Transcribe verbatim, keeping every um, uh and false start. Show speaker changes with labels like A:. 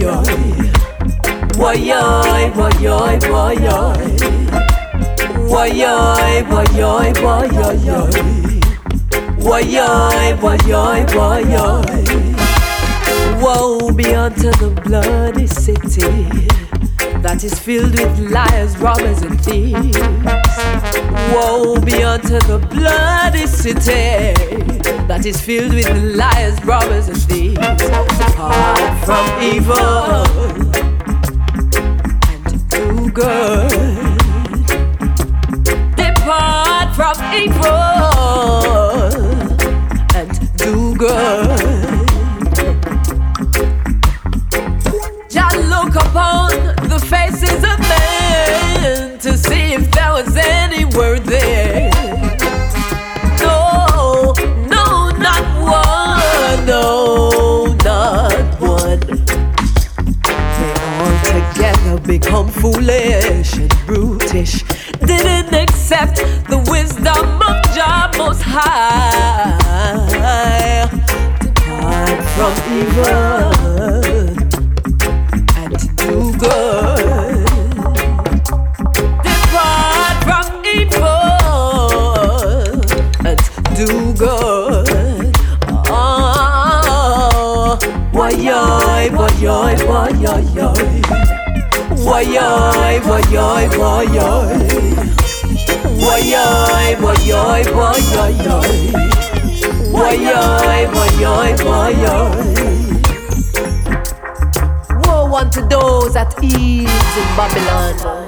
A: Why-yoy, why-yoy, why-yoy. Why-yoy, why-yoy, why-yoy. Why-yoy, why-yoy, why-yoy. Woe be unto the bloody city that is filled with liars, robbers, and thieves. Woe be unto the bloody city that is filled with liars, robbers, and thieves. Depart from evil and do good. Depart from evil and do good. Just look upon the faces of men to see if there was any word there. No, no, not one, no, not one. They all together become foolish and brutish. Didn't accept the wisdom of Jah Most High. Depart from evil and do good. Depart from evil and do good. Oh, why-yoy, why-yoy, why-yoy. Why-yoy, why-yoy, why-yoy. Why-yoy, why-yoy, why-yoy. Why-yoy, why-yoy, why-yoy. Woe unto those at ease in Babylon.